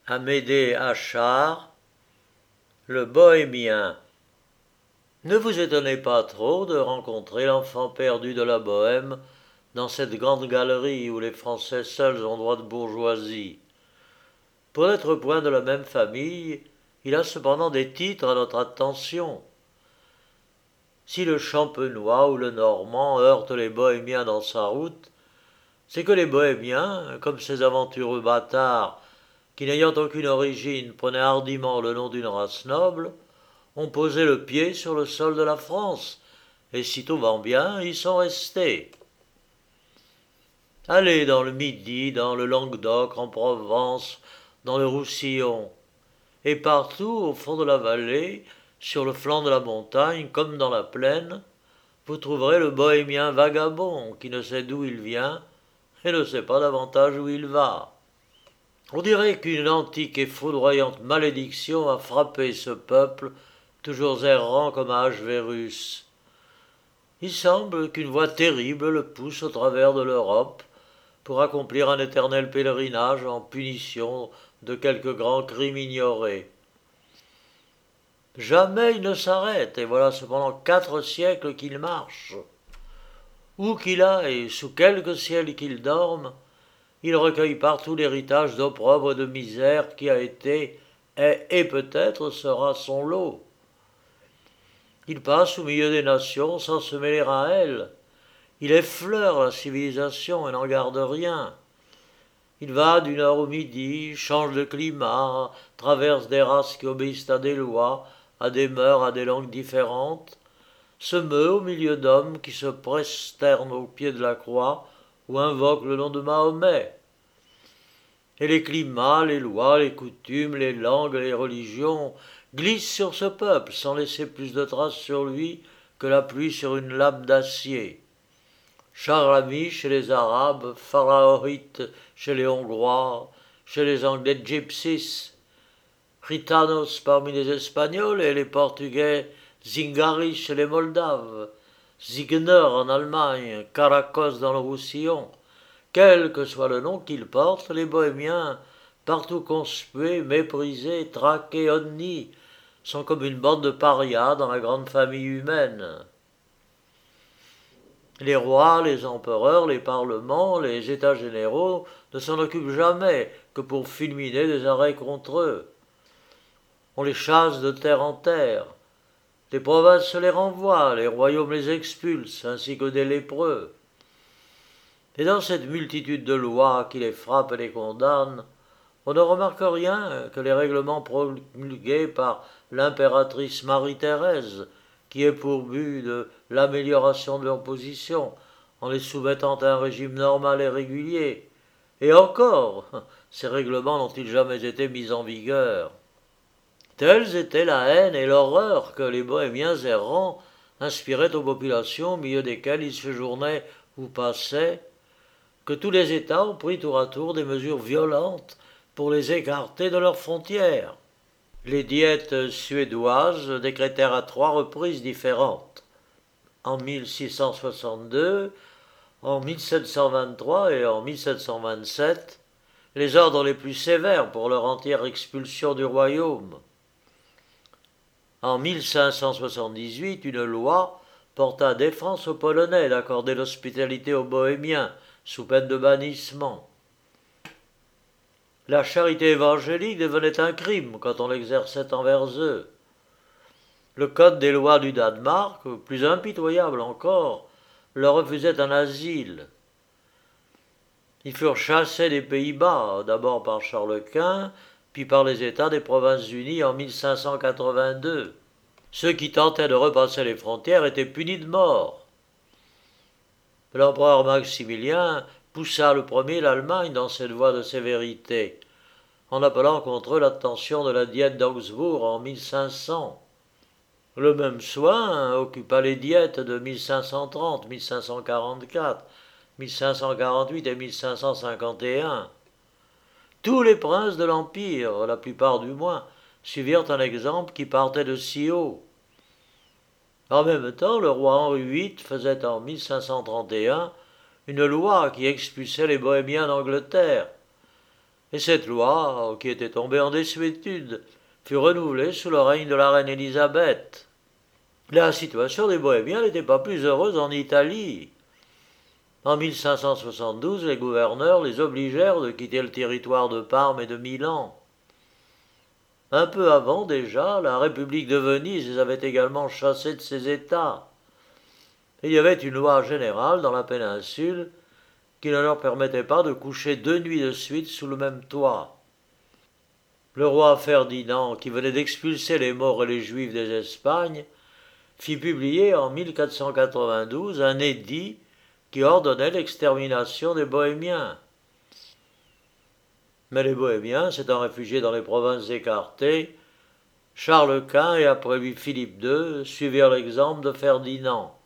Amédée Achard, le Bohémien. Ne vous étonnez pas trop de rencontrer l'enfant perdu de la Bohême dans cette grande galerie où les Français seuls ont droit de bourgeoisie. Pour n'être point de la même famille, il a cependant des titres à notre attention. Si le Champenois ou le Normand heurte les Bohémiens dans sa route, c'est que les Bohémiens, comme ces aventureux bâtards qui, n'ayant aucune origine, prenaient hardiment le nom d'une race noble, ont posé le pied sur le sol de la France, et sitôt va bien, y sont restés. Allez dans le Midi, dans le Languedoc, en Provence, dans le Roussillon, et partout au fond de la vallée, sur le flanc de la montagne, comme dans la plaine, vous trouverez le bohémien vagabond qui ne sait d'où il vient et ne sait pas davantage où il va. On dirait qu'une antique et foudroyante malédiction a frappé ce peuple, toujours errant comme Ahasverus. Il semble qu'une voix terrible le pousse au travers de l'Europe pour accomplir un éternel pèlerinage en punition de quelque grand crime ignoré. Jamais il ne s'arrête, et voilà cependant 4 siècles qu'il marche. Où qu'il aille, sous quelque ciel qu'il dorme, il recueille partout l'héritage d'opprobre et de misère qui a été, est et peut-être sera son lot. Il passe au milieu des nations sans se mêler à elles. Il effleure la civilisation et n'en garde rien. Il va du nord au midi, change de climat, traverse des races qui obéissent à des lois, à des mœurs, à des langues différentes, se meut au milieu d'hommes qui se prosternent au pied de la croix ou invoquent le nom de Mahomet. Et les climats, les lois, les coutumes, les langues, les religions glissent sur ce peuple sans laisser plus de traces sur lui que la pluie sur une lame d'acier. Charlami chez les Arabes, Pharaohite chez les Hongrois, chez les Anglais gypsies, Gitanos parmi les Espagnols et les Portugais, Zingari chez les Moldaves, Zigner en Allemagne, Caracos dans le Roussillon. Quel que soit le nom qu'ils portent, les Bohémiens, partout conspués, méprisés, traqués, honnis, sont comme une bande de parias dans la grande famille humaine. Les rois, les empereurs, les parlements, les états généraux ne s'en occupent jamais que pour fulminer des arrêts contre eux. On les chasse de terre en terre. Les provinces les renvoient, les royaumes les expulsent, ainsi que des lépreux. Et dans cette multitude de lois qui les frappent et les condamnent, on ne remarque rien que les règlements promulgués par l'impératrice Marie-Thérèse, qui est pour but de l'amélioration de leur position, en les soumettant à un régime normal et régulier. Et encore, ces règlements n'ont-ils jamais été mis en vigueur? Telles étaient la haine et l'horreur que les bohémiens errants inspiraient aux populations au milieu desquelles ils séjournaient ou passaient, que tous les États ont pris tour à tour des mesures violentes pour les écarter de leurs frontières. Les diètes suédoises décrétèrent à 3 reprises différentes, en 1662, en 1723 et en 1727, les ordres les plus sévères pour leur entière expulsion du royaume. En 1578, une loi porta défense aux Polonais d'accorder l'hospitalité aux Bohémiens, sous peine de bannissement. La charité évangélique devenait un crime quand on l'exerçait envers eux. Le code des lois du Danemark, plus impitoyable encore, leur refusait un asile. Ils furent chassés des Pays-Bas, d'abord par Charles Quint, puis par les États des Provinces-Unies en 1582. Ceux qui tentaient de repasser les frontières étaient punis de mort. L'empereur Maximilien poussa le premier l'Allemagne dans cette voie de sévérité, en appelant contre eux l'attention de la diète d'Augsbourg en 1500. Le même soin occupa les diètes de 1530, 1544, 1548 et 1551. Tous les princes de l'Empire, la plupart du moins, suivirent un exemple qui partait de si haut. En même temps, le roi Henri VIII faisait en 1531 une loi qui expulsait les Bohémiens d'Angleterre, Et cette loi, qui était tombée en désuétude, fut renouvelée sous le règne de la reine Élisabeth. La situation des Bohémiens n'était pas plus heureuse en Italie. En 1572, les gouverneurs les obligèrent de quitter le territoire de Parme et de Milan. Un peu avant déjà, la République de Venise les avait également chassés de ses États. Et il y avait une loi générale dans la péninsule qui ne leur permettait pas de coucher 2 nuits de suite sous le même toit. Le roi Ferdinand, qui venait d'expulser les Maures et les Juifs des Espagnes, fit publier en 1492 un édit qui ordonnait l'extermination des Bohémiens. Mais les Bohémiens, s'étant réfugiés dans les provinces écartées, Charles Quint et après lui Philippe II suivirent l'exemple de Ferdinand.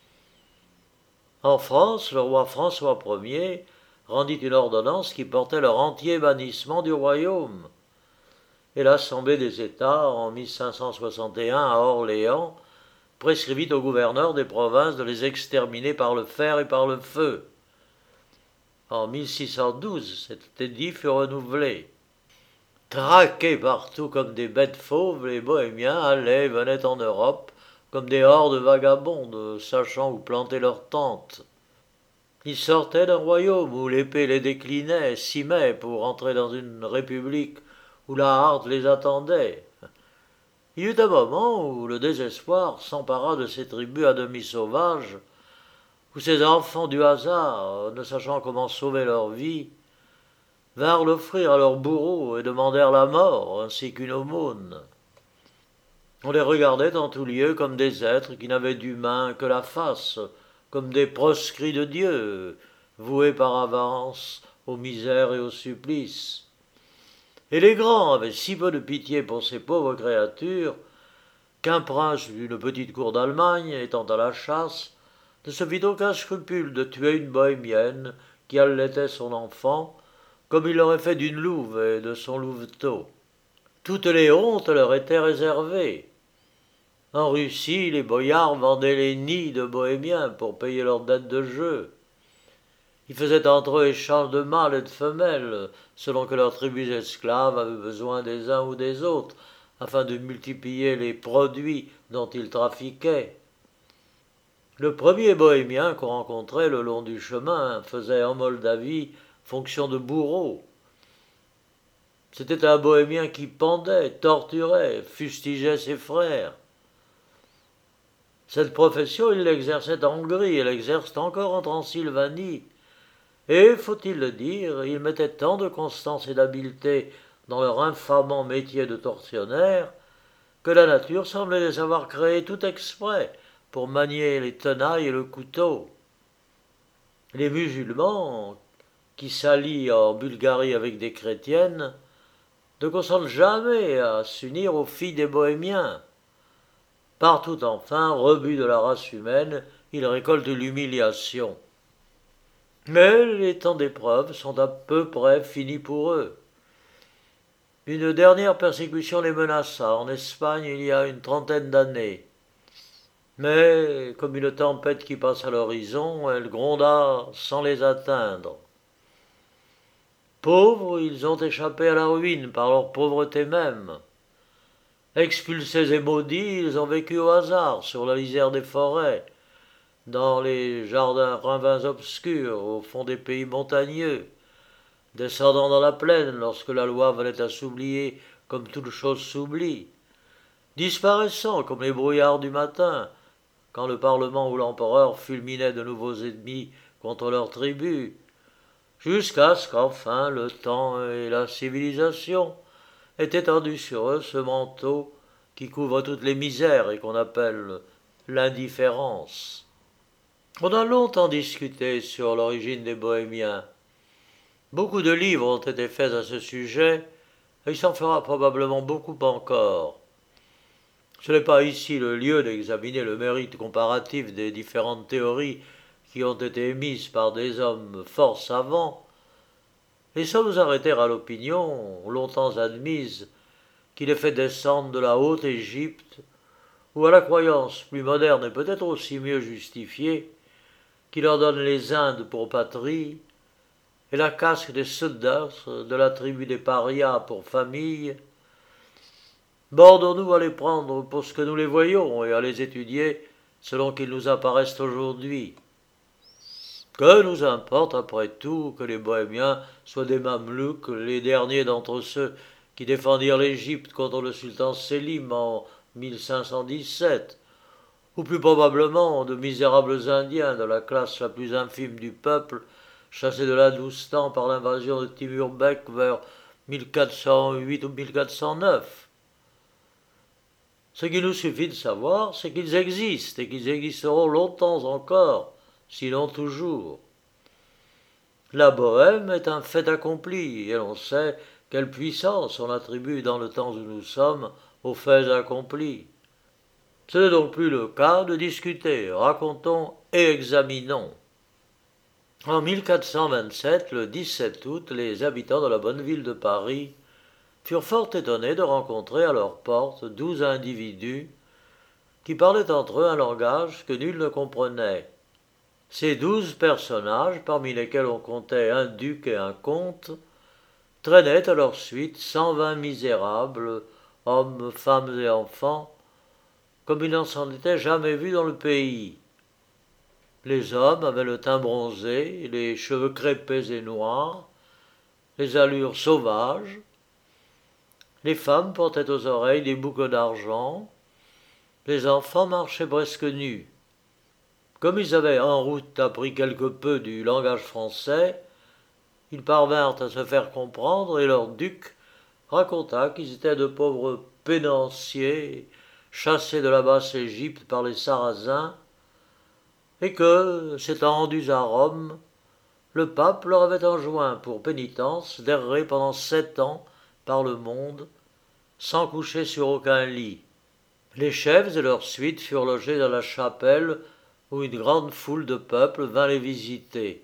En France, le roi François Ier rendit une ordonnance qui portait leur entier bannissement du royaume. Et l'Assemblée des États, en 1561 à Orléans, prescrivit aux gouverneurs des provinces de les exterminer par le fer et par le feu. En 1612, cet édit fut renouvelé. Traqués partout comme des bêtes fauves, les Bohémiens allaient et venaient en Europe comme des hordes vagabondes, sachant où planter leurs tentes. Ils sortaient d'un royaume où l'épée les déclinait, s'imait pour entrer dans une république où la harte les attendait. Il y eut un moment où le désespoir s'empara de ces tribus à demi sauvages, où ces enfants du hasard, ne sachant comment sauver leur vie, vinrent l'offrir à leurs bourreaux et demandèrent la mort ainsi qu'une aumône. On les regardait en tout lieu comme des êtres qui n'avaient d'humain que la face, comme des proscrits de Dieu, voués par avance aux misères et aux supplices. Et les grands avaient si peu de pitié pour ces pauvres créatures qu'un prince d'une petite cour d'Allemagne, étant à la chasse, ne se fit aucun scrupule de tuer une bohémienne qui allaitait son enfant, comme il l'aurait fait d'une louve et de son louveteau. Toutes les hontes leur étaient réservées. En Russie, les boyards vendaient les nids de bohémiens pour payer leurs dettes de jeu. Ils faisaient entre eux échange de mâles et de femelles, selon que leurs tribus esclaves avaient besoin des uns ou des autres, afin de multiplier les produits dont ils trafiquaient. Le premier bohémien qu'on rencontrait le long du chemin faisait en Moldavie fonction de bourreau. C'était un bohémien qui pendait, torturait, fustigeait ses frères. Cette profession, il l'exerçait en Hongrie et l'exerce encore en Transylvanie. Et, faut-il le dire, ils mettaient tant de constance et d'habileté dans leur infamant métier de tortionnaire que la nature semblait les avoir créés tout exprès pour manier les tenailles et le couteau. Les musulmans, qui s'allient en Bulgarie avec des chrétiennes, ne consentent jamais à s'unir aux filles des bohémiens. Partout enfin, rebut de la race humaine, ils récoltent l'humiliation. Mais les temps d'épreuve sont à peu près finis pour eux. Une dernière persécution les menaça en Espagne il y a une trentaine d'années. Mais, comme une tempête qui passe à l'horizon, elle gronda sans les atteindre. Pauvres, ils ont échappé à la ruine par leur pauvreté même. Expulsés et maudits, ils ont vécu au hasard sur la lisière des forêts, dans les jardins ravins obscurs, au fond des pays montagneux, descendant dans la plaine lorsque la loi venait à s'oublier comme toute chose s'oublie, disparaissant comme les brouillards du matin, quand le Parlement ou l'empereur fulminait de nouveaux ennemis contre leurs tribus, jusqu'à ce qu'enfin le temps et la civilisation est étendu sur eux ce manteau qui couvre toutes les misères et qu'on appelle l'indifférence. On a longtemps discuté sur l'origine des Bohémiens. Beaucoup de livres ont été faits à ce sujet, et il s'en fera probablement beaucoup encore. Ce n'est pas ici le lieu d'examiner le mérite comparatif des différentes théories qui ont été émises par des hommes fort savants, et sans nous arrêter à l'opinion, longtemps admise, qui les fait descendre de la haute Égypte, ou à la croyance plus moderne et peut-être aussi mieux justifiée, qui leur donne les Indes pour patrie, et la casque des soldats de la tribu des parias pour famille, bordons-nous à les prendre pour ce que nous les voyons et à les étudier selon qu'ils nous apparaissent aujourd'hui. Que nous importe après tout que les Bohémiens soient des Mamelouks, les derniers d'entre ceux qui défendirent l'Égypte contre le sultan Sélim en 1517, ou plus probablement de misérables Indiens de la classe la plus infime du peuple, chassés de l'Hindoustan par l'invasion de Timur Bek vers 1408 ou 1409. Ce qu'il nous suffit de savoir, c'est qu'ils existent et qu'ils existeront longtemps encore, sinon toujours. La Bohême est un fait accompli, et l'on sait quelle puissance on attribue dans le temps où nous sommes aux faits accomplis. Ce n'est donc plus le cas de discuter, racontons et examinons. En 1427, le 17 août, les habitants de la bonne ville de Paris furent fort étonnés de rencontrer à leurs portes 12 individus qui parlaient entre eux un langage que nul ne comprenait. Ces 12 personnages, parmi lesquels on comptait un duc et un comte, traînaient à leur suite 120 misérables, hommes, femmes et enfants, comme il n'en s'en était jamais vu dans le pays. Les hommes avaient le teint bronzé, les cheveux crêpés et noirs, les allures sauvages. Les femmes portaient aux oreilles des boucles d'argent. Les enfants marchaient presque nus. Comme ils avaient en route appris quelque peu du langage français, ils parvinrent à se faire comprendre et leur duc raconta qu'ils étaient de pauvres pénanciers chassés de la basse Égypte par les Sarrasins et que, s'étant rendus à Rome, le pape leur avait enjoint pour pénitence d'errer pendant 7 ans par le monde sans coucher sur aucun lit. Les chefs et leurs suites furent logés dans la chapelle où une grande foule de peuple vint les visiter.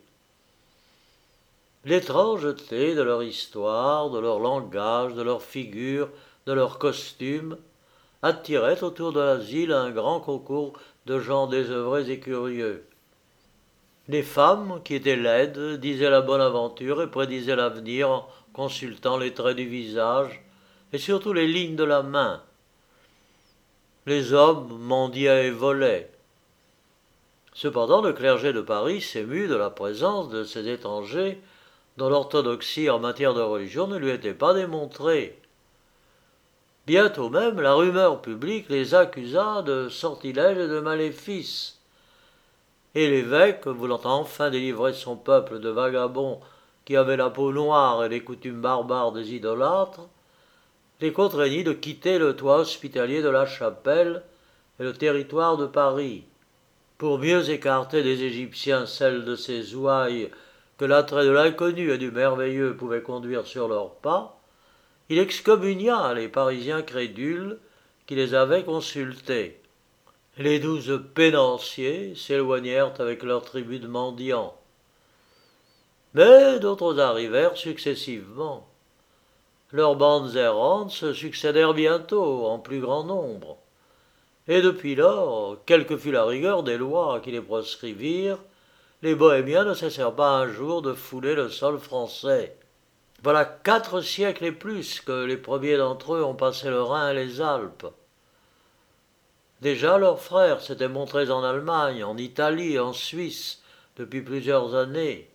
L'étrangeté de leur histoire, de leur langage, de leur figure, de leurs costumes, attirait autour de l'asile un grand concours de gens désœuvrés et curieux. Les femmes, qui étaient laides, disaient la bonne aventure et prédisaient l'avenir en consultant les traits du visage et surtout les lignes de la main. Les hommes mendiaient et volaient. Cependant, le clergé de Paris s'émut de la présence de ces étrangers dont l'orthodoxie en matière de religion ne lui était pas démontrée. Bientôt même, la rumeur publique les accusa de sortilèges et de maléfices. Et l'évêque, voulant enfin délivrer son peuple de vagabonds qui avaient la peau noire et les coutumes barbares des idolâtres, les contraignit de quitter le toit hospitalier de la chapelle et le territoire de Paris. Pour mieux écarter des Égyptiens celles de ces ouailles que l'attrait de l'inconnu et du merveilleux pouvait conduire sur leurs pas, il excommunia les Parisiens crédules qui les avaient consultés. Les 12 pénanciers s'éloignèrent avec leur tribu de mendiants. Mais d'autres arrivèrent successivement. Leurs bandes errantes se succédèrent bientôt en plus grand nombre. Et depuis lors, quelle que fût la rigueur des lois qui les proscrivirent, les Bohémiens ne cessèrent pas un jour de fouler le sol français. Voilà 4 siècles et plus que les premiers d'entre eux ont passé le Rhin et les Alpes. Déjà leurs frères s'étaient montrés en Allemagne, en Italie et en Suisse depuis plusieurs années.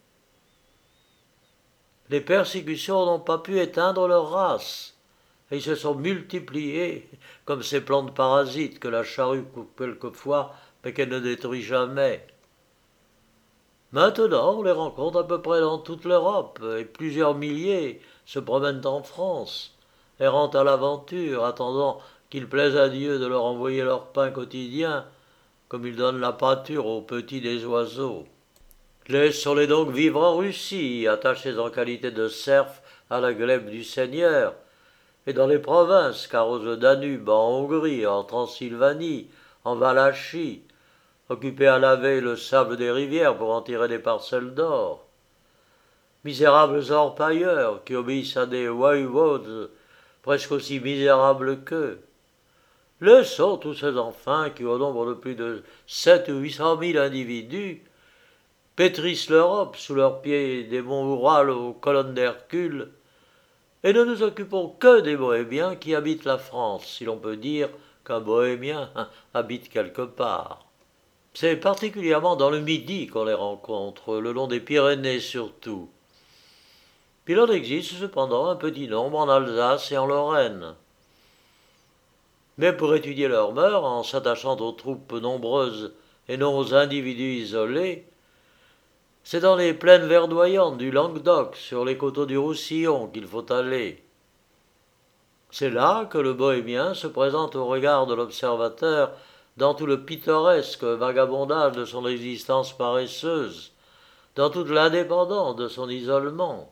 Les persécutions n'ont pas pu éteindre leur race, et ils se sont multipliés comme ces plantes parasites que la charrue coupe quelquefois, mais qu'elle ne détruit jamais. Maintenant, on les rencontre à peu près dans toute l'Europe, et plusieurs milliers se promènent en France, errant à l'aventure, attendant qu'il plaise à Dieu de leur envoyer leur pain quotidien, comme il donne la pâture aux petits des oiseaux. Laissons-les donc vivre en Russie, attachés en qualité de serfs à la glèbe du Seigneur, et dans les provinces qu'arrose le Danube, en Hongrie, en Transylvanie, en Valachie, occupés à laver le sable des rivières pour en tirer des parcelles d'or. Misérables orpailleurs qui obéissent à des voïvodes presque aussi misérables qu'eux. Laissons tous ces enfants qui, au nombre de plus de 700 ou 800 000 individus, pétrissent l'Europe sous leurs pieds des monts Oural aux colonnes d'Hercule, et ne nous occupons que des bohémiens qui habitent la France, si l'on peut dire qu'un bohémien habite quelque part. C'est particulièrement dans le Midi qu'on les rencontre, le long des Pyrénées surtout. Puis il en existe cependant un petit nombre en Alsace et en Lorraine. Mais pour étudier leurs mœurs, en s'attachant aux troupes nombreuses et non aux individus isolés, c'est dans les plaines verdoyantes du Languedoc, sur les coteaux du Roussillon, qu'il faut aller. C'est là que le bohémien se présente au regard de l'observateur dans tout le pittoresque vagabondage de son existence paresseuse, dans toute l'indépendance de son isolement.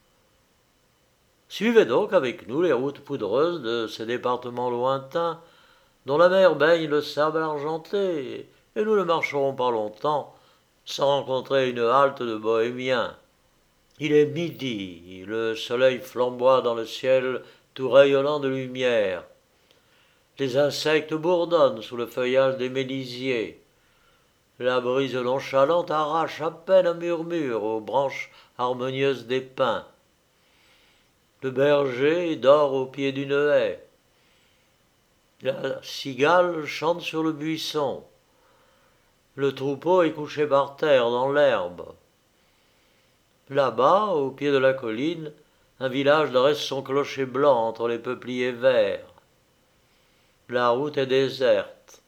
Suivez donc avec nous les routes poudreuses de ces départements lointains, dont la mer baigne le sable argenté, et nous ne marcherons pas longtemps sans rencontrer une halte de bohémiens. Il est midi, le soleil flamboie dans le ciel tout rayonnant de lumière. Les insectes bourdonnent sous le feuillage des mélisiers. La brise nonchalante arrache à peine un murmure aux branches harmonieuses des pins. Le berger dort au pied d'une haie. La cigale chante sur le buisson. Le troupeau est couché par terre dans l'herbe. Là-bas, au pied de la colline, un village dresse son clocher blanc entre les peupliers verts. La route est déserte.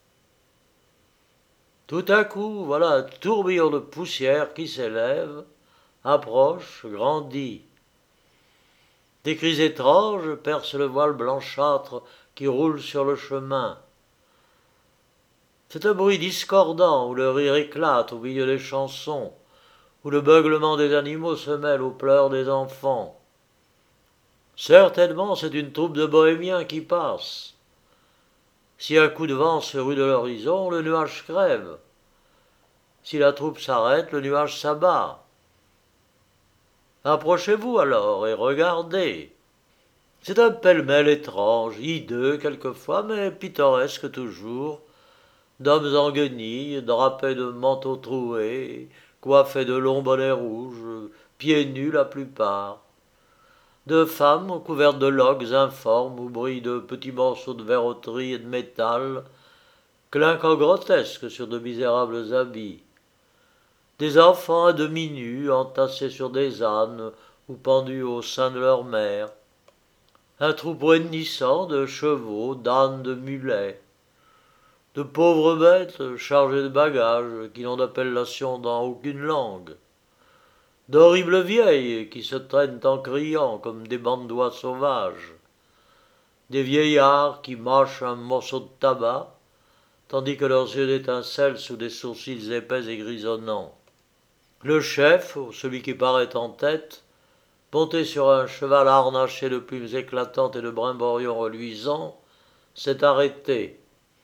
Tout à coup, voilà un tourbillon de poussière qui s'élève, approche, grandit. Des cris étranges percent le voile blanchâtre qui roule sur le chemin. C'est un bruit discordant où le rire éclate au milieu des chansons, où le beuglement des animaux se mêle aux pleurs des enfants. Certainement, c'est une troupe de bohémiens qui passe. Si un coup de vent se rue de l'horizon, le nuage crève. Si la troupe s'arrête, le nuage s'abat. Approchez-vous alors et regardez. C'est un pêle-mêle étrange, hideux quelquefois, mais pittoresque toujours, d'hommes en guenilles, drapés de manteaux troués, coiffés de longs bonnets rouges, pieds nus la plupart, de femmes couvertes de loques informes où brillent de petits morceaux de verroterie et de métal, clinquant grotesques sur de misérables habits, des enfants à demi nus entassés sur des ânes ou pendus au sein de leur mère, un troupeau hennissant de chevaux, d'ânes, de mulets, de pauvres bêtes chargées de bagages qui n'ont d'appellation dans aucune langue, d'horribles vieilles qui se traînent en criant comme des bandes d'oies sauvages, des vieillards qui mâchent un morceau de tabac, tandis que leurs yeux étincellent sous des sourcils épais et grisonnants. Le chef, celui qui paraît en tête, monté sur un cheval harnaché de plumes éclatantes et de brimborions reluisants, s'est arrêté.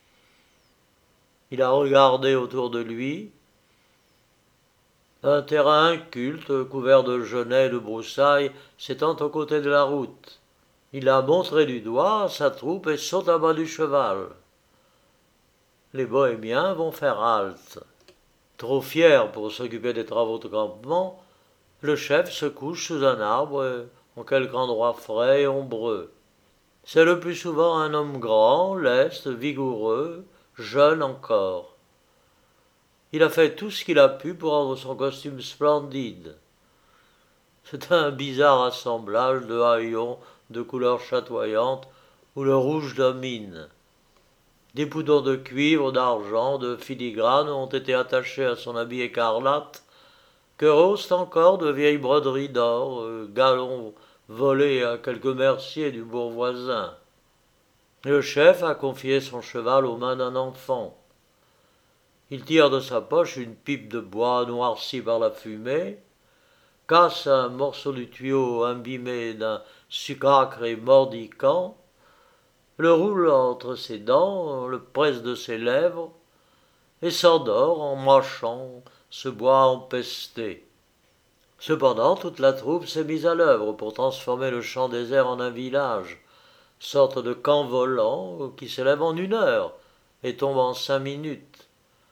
Il a regardé autour de lui. Un terrain inculte, couvert de genêts et de broussailles, s'étend aux côtés de la route. Il a montré du doigt sa troupe et saute à bas du cheval. Les bohémiens vont faire halte. Trop fier pour s'occuper des travaux de campement, le chef se couche sous un arbre, en quelque endroit frais et ombreux. C'est le plus souvent un homme grand, leste, vigoureux, jeune encore. Il a fait tout ce qu'il a pu pour rendre son costume splendide. C'est un bizarre assemblage de haillons de couleurs chatoyantes ou le rouge d'un mine. Des boutons de cuivre, d'argent, de filigrane ont été attachés à son habit écarlate, que rehaussent encore de vieilles broderies d'or, galons volés à quelque mercier du bourg voisin. Le chef a confié son cheval aux mains d'un enfant. Il tire de sa poche une pipe de bois noircie par la fumée, casse un morceau du tuyau imbibé d'un sucrâcre et mordicant, le roule entre ses dents, le presse de ses lèvres, et s'endort en mâchant ce bois empesté. Cependant, toute la troupe s'est mise à l'œuvre pour transformer le champ désert en un village, sorte de camp volant qui s'élève en 1 heure et tombe en 5 minutes.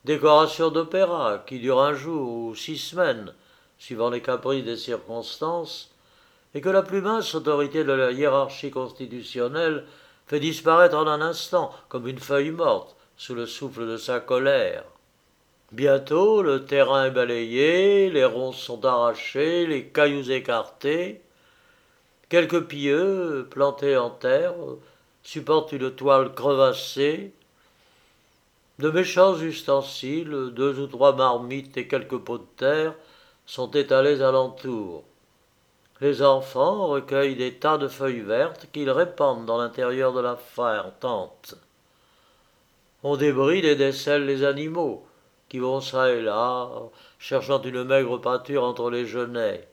décoration d'opéra qui dure un jour ou 6 semaines, suivant les caprices des circonstances, et que la plus mince autorité de la hiérarchie constitutionnelle fait disparaître en un instant, comme une feuille morte, sous le souffle de sa colère. Bientôt, le terrain est balayé, les ronces sont arrachées, les cailloux écartés. Quelques pieux, plantés en terre, supportent une toile crevassée. De méchants ustensiles, 2 ou 3 marmites et quelques pots de terre sont étalés alentour. Les enfants recueillent des tas de feuilles vertes qu'ils répandent dans l'intérieur de la tente. On débride et décèle les animaux, qui vont çà et là, cherchant une maigre pâture entre les genêts.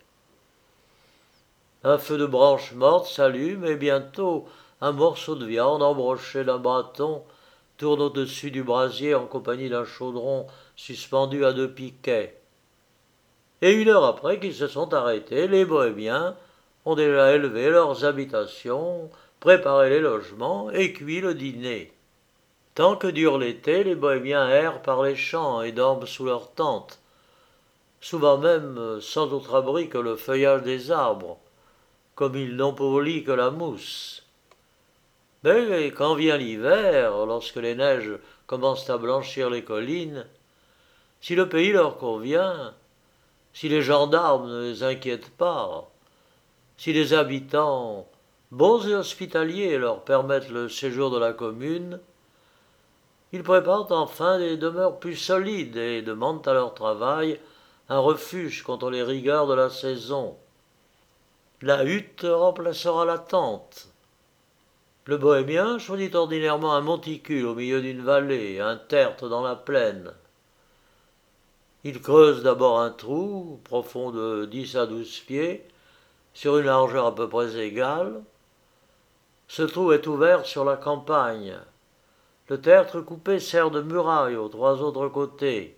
Un feu de branches mortes s'allume et bientôt un morceau de viande embroché d'un bâton tourne au-dessus du brasier en compagnie d'un chaudron suspendu à 2 piquets. Et 1 heure après qu'ils se sont arrêtés, les bohémiens ont déjà élevé leurs habitations, préparé les logements et cuit le dîner. Tant que dure l'été, les bohémiens errent par les champs et dorment sous leurs tentes, souvent même sans autre abri que le feuillage des arbres, comme ils n'ont pour lit que la mousse. Mais quand vient l'hiver, lorsque les neiges commencent à blanchir les collines, si le pays leur convient, si les gendarmes ne les inquiètent pas, si les habitants, bons et hospitaliers, leur permettent le séjour de la commune, ils préparent enfin des demeures plus solides et demandent à leur travail un refuge contre les rigueurs de la saison. La hutte remplacera la tente. Le bohémien choisit ordinairement un monticule au milieu d'une vallée, un tertre dans la plaine. Il creuse d'abord un trou, profond de 10 à 12 pieds, sur une largeur à peu près égale. Ce trou est ouvert sur la campagne. Le tertre coupé sert de muraille aux 3 autres côtés.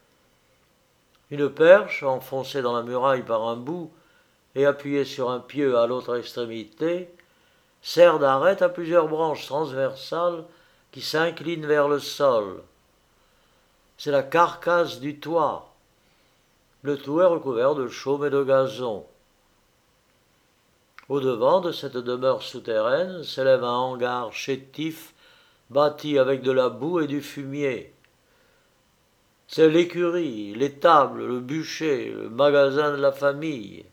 Une perche, enfoncée dans la muraille par un bout et appuyée sur un pieu à l'autre extrémité, sert d'arête à plusieurs branches transversales qui s'inclinent vers le sol. C'est la carcasse du toit. Le tout est recouvert de chaume et de gazon. Au-devant de cette demeure souterraine s'élève un hangar chétif bâti avec de la boue et du fumier. C'est l'écurie, l'étable, le bûcher, le magasin de la famille.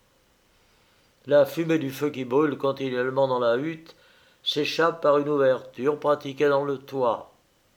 La fumée du feu qui brûle continuellement dans la hutte s'échappe par une ouverture pratiquée dans le toit.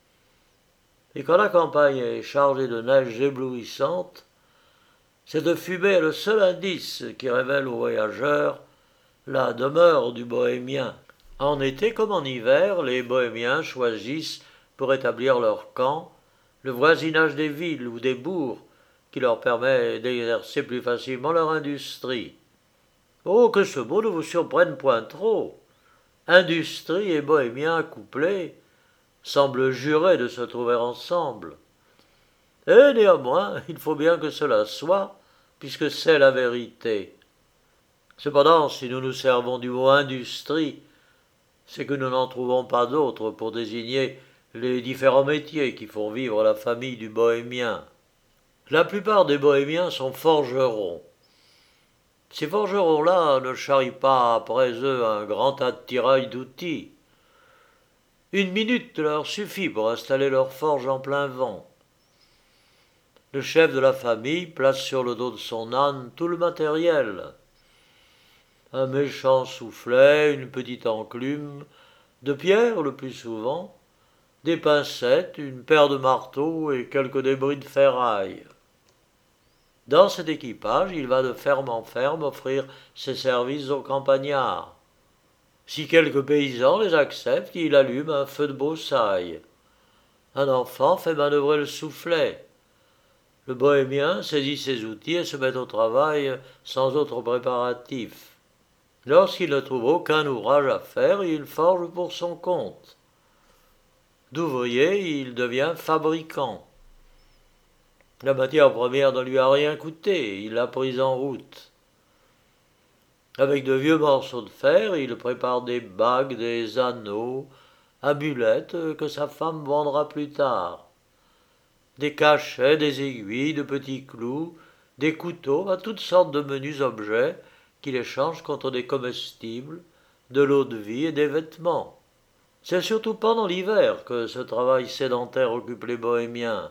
Et quand la campagne est chargée de neige éblouissante, cette fumée est le seul indice qui révèle aux voyageurs la demeure du bohémien. En été comme en hiver, les bohémiens choisissent, pour établir leur camp, le voisinage des villes ou des bourgs, qui leur permet d'exercer plus facilement leur industrie. Oh, que ce mot ne vous surprenne point trop. Industrie et bohémiens couplés semblent jurer de se trouver ensemble. Et néanmoins, il faut bien que cela soit, puisque c'est la vérité. Cependant, si nous nous servons du mot industrie, c'est que nous n'en trouvons pas d'autre pour désigner les différents métiers qui font vivre la famille du bohémien. La plupart des bohémiens sont forgerons. Ces forgerons-là ne charrient pas après eux un grand attirail d'outils. 1 minute leur suffit pour installer leur forge en plein vent. Le chef de la famille place sur le dos de son âne tout le matériel. Un méchant soufflet, une petite enclume, de pierre le plus souvent, des pincettes, une paire de marteaux et quelques débris de ferraille. Dans cet équipage, il va de ferme en ferme offrir ses services aux campagnards. Si quelques paysans les acceptent, il allume un feu de broussailles. Un enfant fait manœuvrer le soufflet. Le bohémien saisit ses outils et se met au travail sans autre préparatif. Lorsqu'il ne trouve aucun ouvrage à faire, il forge pour son compte. D'ouvrier, il devient fabricant. La matière première ne lui a rien coûté, il l'a prise en route. Avec de vieux morceaux de fer, il prépare des bagues, des anneaux, amulettes que sa femme vendra plus tard. des cachets, des aiguilles, de petits clous, des couteaux, à toutes sortes de menus objets qu'il échange contre des comestibles, de l'eau de vie et des vêtements. C'est surtout pendant l'hiver que ce travail sédentaire occupe les bohémiens.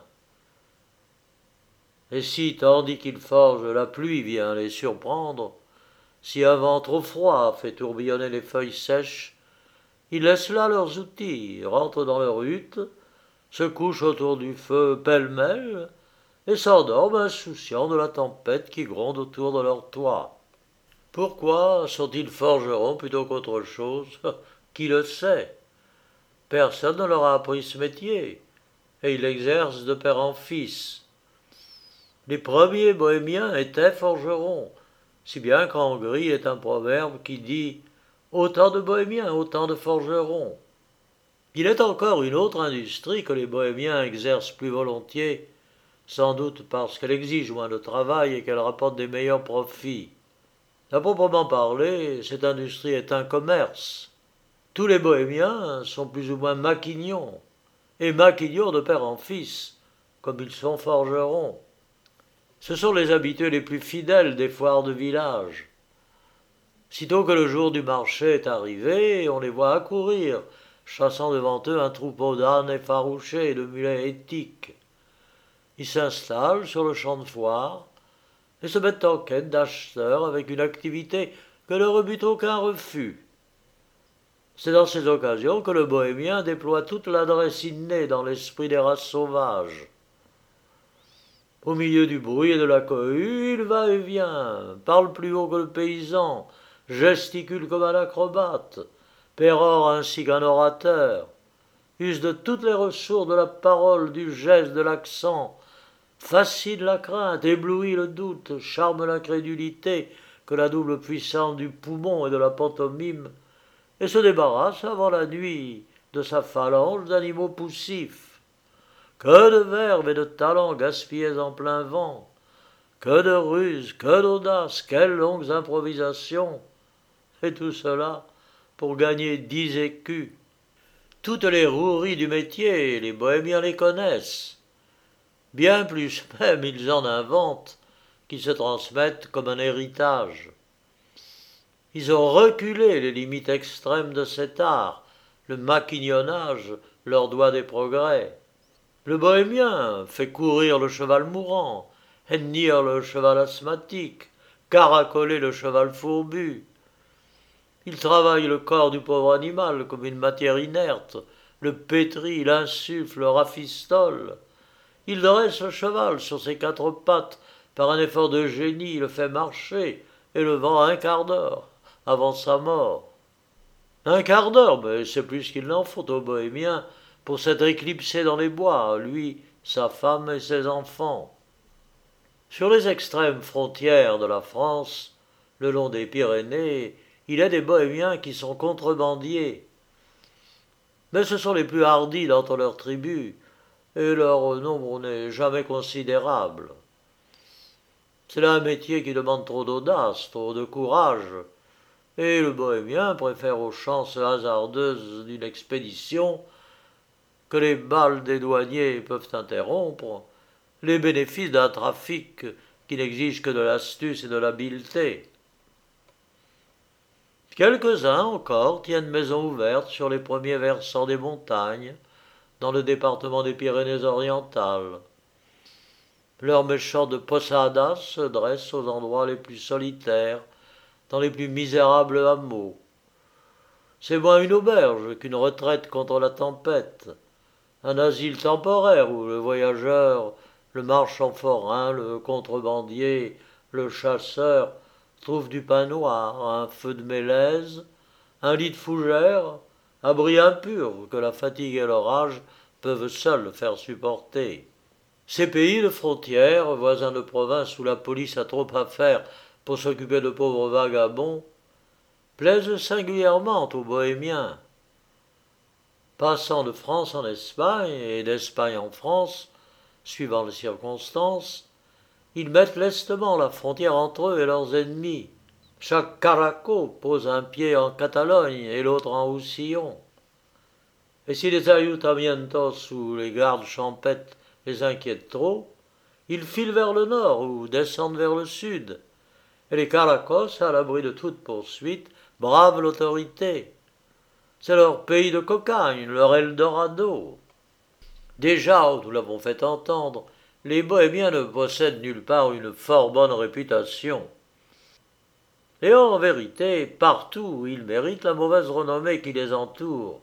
Et si, tandis qu'ils forgent, la pluie vient les surprendre, si un vent trop froid fait tourbillonner les feuilles sèches, ils laissent là leurs outils, rentrent dans leur hutte, se couchent autour du feu pêle-mêle, et s'endorment insouciants de la tempête qui gronde autour de leur toit. Pourquoi sont-ils forgerons plutôt qu'autre chose? Qui le sait? Personne ne leur a appris ce métier, et ils l'exercent de père en fils. Les premiers bohémiens étaient forgerons, si bien qu'en Hongrie est un proverbe qui dit autant de bohémiens, autant de forgerons. Il est encore une autre industrie que les bohémiens exercent plus volontiers, sans doute parce qu'elle exige moins de travail et qu'elle rapporte des meilleurs profits. À proprement parler, cette industrie est un commerce. Tous les bohémiens sont plus ou moins maquignons, et maquignons de père en fils, comme ils sont forgerons. Ce sont les habitués les plus fidèles des foires de village. Sitôt que le jour du marché est arrivé, on les voit accourir, chassant devant eux un troupeau d'ânes effarouchés et de mulets étiques. Ils s'installent sur le champ de foire et se mettent en quête d'acheteurs avec une activité que ne rebute aucun refus. C'est dans ces occasions que le bohémien déploie toute l'adresse innée dans l'esprit des races sauvages. Au milieu du bruit et de la cohue, il va et vient, parle plus haut que le paysan, gesticule comme un acrobate, pérore ainsi qu'un orateur, use de toutes les ressources de la parole, du geste, de l'accent, fascine la crainte, éblouit le doute, charme l'incrédulité que la double puissance du poumon et de la pantomime, et se débarrasse avant la nuit de sa phalange d'animaux poussifs. Que de verve et de talent gaspillés en plein vent, que de ruse, que d'audace, quelles longues improvisations, et tout cela pour gagner 10 écus. Toutes les roueries du métier, les bohémiens les connaissent. Bien plus même ils en inventent, qui se transmettent comme un héritage. Ils ont reculé les limites extrêmes de cet art, le maquignonnage leur doit des progrès. Le bohémien fait courir le cheval mourant, hennir le cheval asthmatique, caracoler le cheval fourbu. Il travaille le corps du pauvre animal comme une matière inerte, le pétrit, l'insuffle, le rafistole. Il dresse le cheval sur ses quatre pattes, par un effort de génie, le fait marcher, et le vend un quart d'heure, avant sa mort. Un quart d'heure, mais c'est plus qu'il n'en faut au bohémien pour s'être éclipsé dans les bois, lui, sa femme et ses enfants. Sur les extrêmes frontières de la France, le long des Pyrénées, il y a des bohémiens qui sont contrebandiers. Mais ce sont les plus hardis d'entre leurs tribus, et leur nombre n'est jamais considérable. C'est là un métier qui demande trop d'audace, trop de courage, et le bohémien préfère aux chances hasardeuses d'une expédition que les balles des douaniers peuvent interrompre, les bénéfices d'un trafic qui n'exige que de l'astuce et de l'habileté. Quelques-uns encore tiennent maison ouverte sur les premiers versants des montagnes, dans le département des Pyrénées-Orientales. Leurs méchants de posadas se dressent aux endroits les plus solitaires, dans les plus misérables hameaux. C'est moins une auberge qu'une retraite contre la tempête, un asile temporaire où le voyageur, le marchand forain, le contrebandier, le chasseur trouve du pain noir, un feu de mélèze, un lit de fougère, abri impur que la fatigue et l'orage peuvent seuls faire supporter. Ces pays de frontières, voisins de province où la police a trop à faire pour s'occuper de pauvres vagabonds, plaisent singulièrement aux bohémiens. Passant de France en Espagne et d'Espagne en France, suivant les circonstances, ils mettent lestement la frontière entre eux et leurs ennemis. Chaque caraco pose un pied en Catalogne et l'autre en Roussillon. Et si les ayuntamientos ou les gardes champêtres les inquiètent trop, ils filent vers le nord ou descendent vers le sud, et les Caracos, à l'abri de toute poursuite, bravent l'autorité. C'est leur pays de cocagne, leur Eldorado. Déjà, nous l'avons fait entendre, les Bohémiens ne possèdent nulle part une fort bonne réputation. Et en vérité, partout, ils méritent la mauvaise renommée qui les entoure.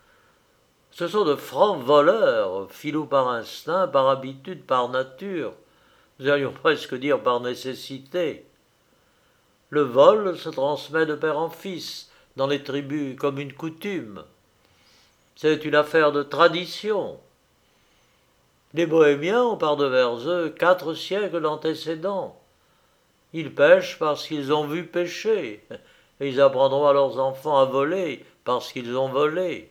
Ce sont de francs voleurs, filous par instinct, par habitude, par nature, nous allions presque dire par nécessité. Le vol se transmet de père en fils, dans les tribus comme une coutume. C'est une affaire de tradition. Les Bohémiens ont par devers eux 4 siècles d'antécédents. Ils pêchent parce qu'ils ont vu pêcher, et ils apprendront à leurs enfants à voler parce qu'ils ont volé.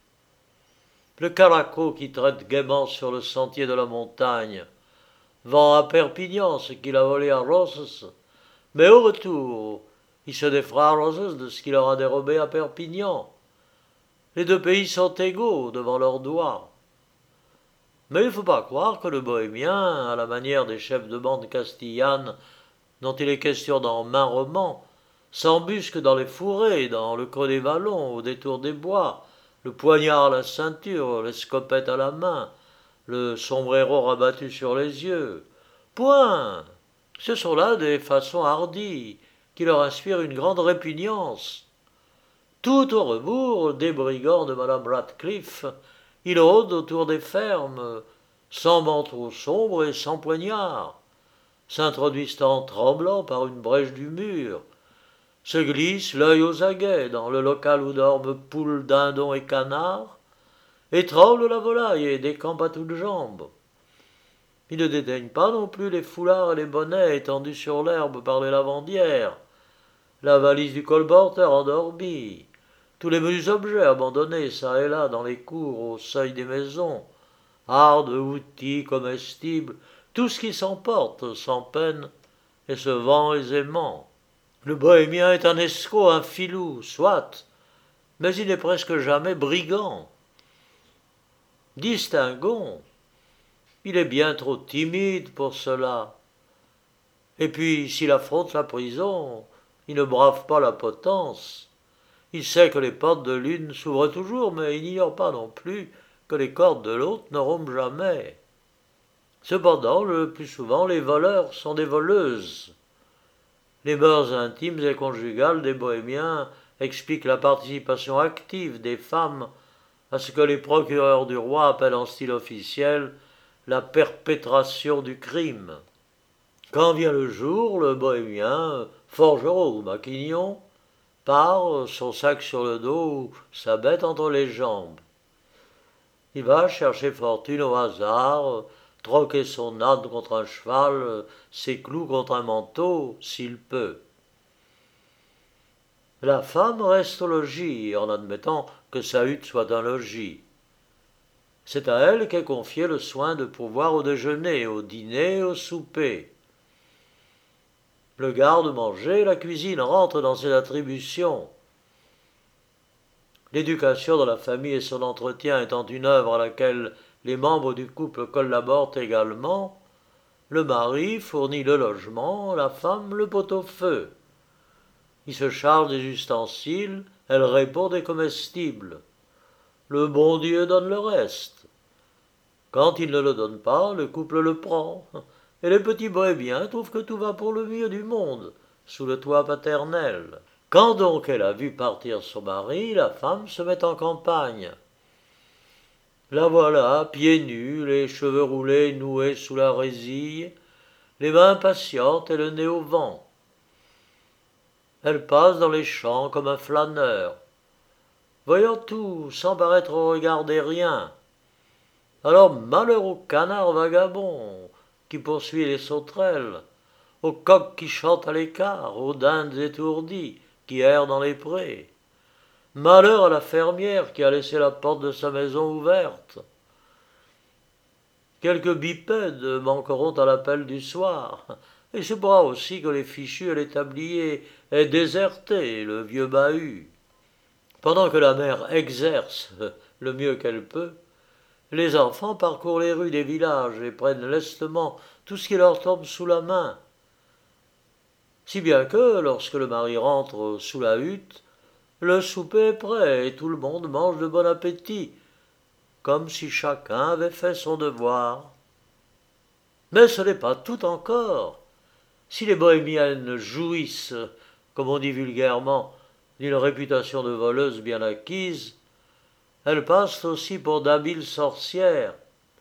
Le caraco qui traite gaiement sur le sentier de la montagne vend à Perpignan ce qu'il a volé à Roses, mais au retour, il se défera à Roses de ce qu'il aura dérobé à Perpignan. Les 2 pays sont égaux devant leurs doigts. Mais il ne faut pas croire que le bohémien, à la manière des chefs de bande castillanes dont il est question dans maints romans, s'embusque dans les fourrés, dans le creux des vallons, au détour des bois, le poignard à la ceinture, l'escopette à la main, le sombrero rabattu sur les yeux. Point. Ce sont là des façons hardies, qui leur inspirent une grande répugnance. Tout au rebours des brigands de madame Radcliffe, ils rôdent autour des fermes, sans manteau sombre et sans poignard, s'introduisent en tremblant par une brèche du mur, se glissent l'œil aux aguets dans le local où dorment poules, dindons et canards, étranglent la volaille et décampent à toutes jambes. Ils ne dédaignent pas non plus les foulards et les bonnets étendus sur l'herbe par les lavandières, la valise du colporteur endormi, tous les menus objets abandonnés çà et là dans les cours au seuil des maisons, hardes, outils, comestibles, tout ce qui s'emporte sans peine et se vend aisément. Le bohémien est un escroc, un filou, soit, mais il n'est presque jamais brigand. Distinguons, il est bien trop timide pour cela. Et puis, s'il affronte la prison, il ne brave pas la potence. Il sait que les portes de l'une s'ouvrent toujours, mais il n'ignore pas non plus que les cordes de l'autre ne rompent jamais. Cependant, le plus souvent, les voleurs sont des voleuses. Les mœurs intimes et conjugales des bohémiens expliquent la participation active des femmes à ce que les procureurs du roi appellent en style officiel la perpétration du crime. Quand vient le jour, le bohémien, forgeron ou maquignon, part, son sac sur le dos ou sa bête entre les jambes. Il va chercher fortune au hasard, troquer son âne contre un cheval, ses clous contre un manteau, s'il peut. La femme reste au logis, en admettant que sa hutte soit un logis. C'est à elle qu'est confié le soin de pourvoir au déjeuner, au dîner, au souper. Le garde-manger, la cuisine rentrent dans ses attributions. L'éducation de la famille et son entretien étant une œuvre à laquelle les membres du couple collaborent également, le mari fournit le logement, la femme le pot-au-feu. Il se charge des ustensiles, elle répond des comestibles. Le bon Dieu donne le reste. Quand il ne le donne pas, le couple le prend, et les petits bohémiens trouvent que tout va pour le mieux du monde, sous le toit paternel. Quand donc elle a vu partir son mari, la femme se met en campagne. La voilà, pieds nus, les cheveux roulés noués sous la résille, les mains impatientes et le nez au vent. Elle passe dans les champs comme un flâneur, voyant tout sans paraître regarder rien. Alors malheur au canard vagabond qui poursuit les sauterelles, au coq qui chante à l'écart, aux dindes étourdies qui errent dans les prés. Malheur à la fermière qui a laissé la porte de sa maison ouverte. Quelques bipèdes manqueront à l'appel du soir, et c'est pourra aussi que les fichus et les tabliers aient déserté le vieux bahut. Pendant que la mère exerce le mieux qu'elle peut, Les enfants parcourent les rues des villages et prennent lestement tout ce qui leur tombe sous la main. Si bien que, lorsque le mari rentre sous la hutte, le souper est prêt et tout le monde mange de bon appétit, comme si chacun avait fait son devoir. Mais ce n'est pas tout encore. Si les bohémiennes jouissent, comme on dit vulgairement, d'une réputation de voleuses bien acquise, elles passent aussi pour d'habiles sorcières.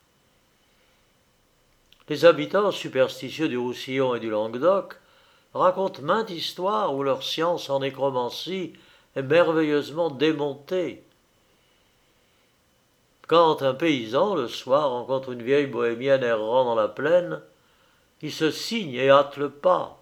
Les habitants superstitieux du Roussillon et du Languedoc racontent maintes histoires où leur science en nécromancie est merveilleusement démontée. Quand un paysan, le soir, rencontre une vieille bohémienne errant dans la plaine, il se signe et hâte le pas.